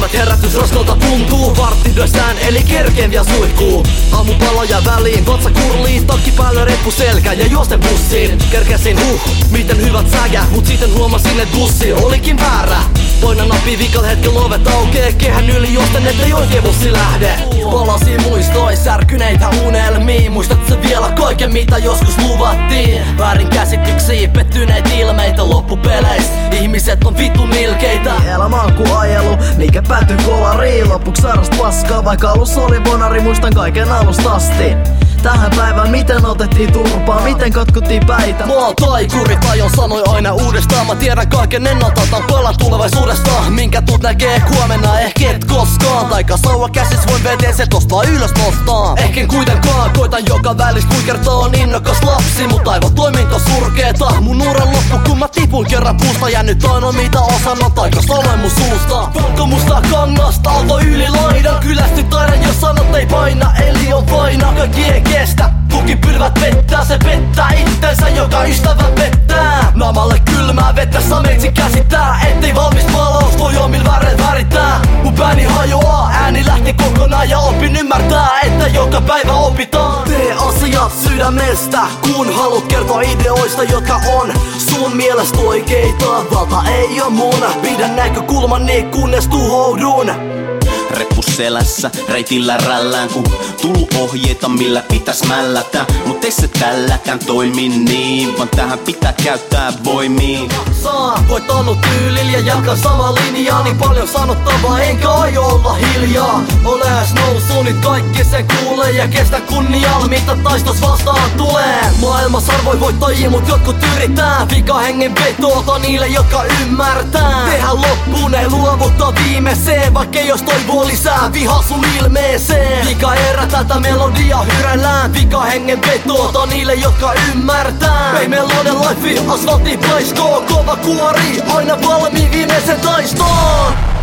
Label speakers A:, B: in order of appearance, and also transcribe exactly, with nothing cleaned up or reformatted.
A: että herätys raskalta tuntuu. Varttityöstään eli kerkeen vielä suihkuu. Aamupaloja väliin, vatsa kurlii, takki päällä reppu selkä ja juosten bussiin. Kerkesin huh, miten hyvät sägä, mut sitten huomasin et bussi olikin väärä. Toinen nappi vikal hetken lovet aukee, kehän yli juosten ettei oikein bussi lähde. Palasi muistoi särkyneitä unelmia, muistat sä vielä kaiken mitä joskus luvattiin? Väärinkäsityksiä, pettyneitä ilmeitä loppupeleissä, ihmiset on vitun ilkeitä.
B: Elämä on ku ajelu, mikä päätyy kolariin. Lopuksi sairasta paskaa, vaikka alussa oli bonari, muistan kaiken alusta asti. Tähän päivään miten otettiin turpaa, miten katkuttiin päitä.
A: Mä oon taikuri, tajon sanoi aina uudestaan. Mä tiedän kaiken ennalta, otan pala tulevaisuudesta. Minkä tuut näkee huomenna, ehkä et koskaan. Taika sauva käsis voin veteen se tosta vaan ylös nostaa. Ehkä kuitenkaan, koitan joka välistä kuinkertaa on innokas lapsi. Mut aivan toiminto surkeeta, mun uran loppu kun mä tipun kerran puusta. Ja nyt ainoa mitä osan on taika sanoin mun suusta. Valko musta kangasta, aalto yli laidan. Kylästyt aina jos sanot ei paina, eli on vaina. Kaikki ei kestä, tukipylvät pettää. Se pettää itsensä, joka ystävä pettää. Naamalle kylmää vettä, sameitsi käsittää. Ettei valmis maalaus voi omil väreet värittää. Mun pääni hajoaa, ääni lähti kokonaan. Ja opin ymmärtää, että joka päivä opitaan. Tee asiat sydämestä, kun haluat kertoa ideoista, jotka on sun mielestä oikeita. Valta ei oo mun, pidän näkökulmani kunnes tuhoudun.
C: Reppu selässä, reitillä rällään, kun tullu ohjeita millä pitäis mällätä. Mut ei se tälläkään toimi niin, vaan tähän pitää käyttää voimia.
A: Saa, voittanut tyylillä ja jatkan sama linjaa. Niin paljon sanottavaa, enkä aio olla hiljaa. On lähes nousu, nyt kaikki sen kuulee. Ja kestä kunnialla, mitä taistos vastaan tulee. Maailmassa arvoi voittajia, mut jotkut yrittää. Vika hengen vetoota niille, jotka ymmärtää. Tehdään loppuun, ei luovuttaa viimeiseen. Vaikkei jos toivoo lisää viha sun ilmeeseen. Vika erä tätä melodia hyrellään. Vika hengen vetoota niille, jotka ymmärtää. Ei melodin life, asfaltti paiskoo. Kova kuori, aina valmiin viimeisen taistoon.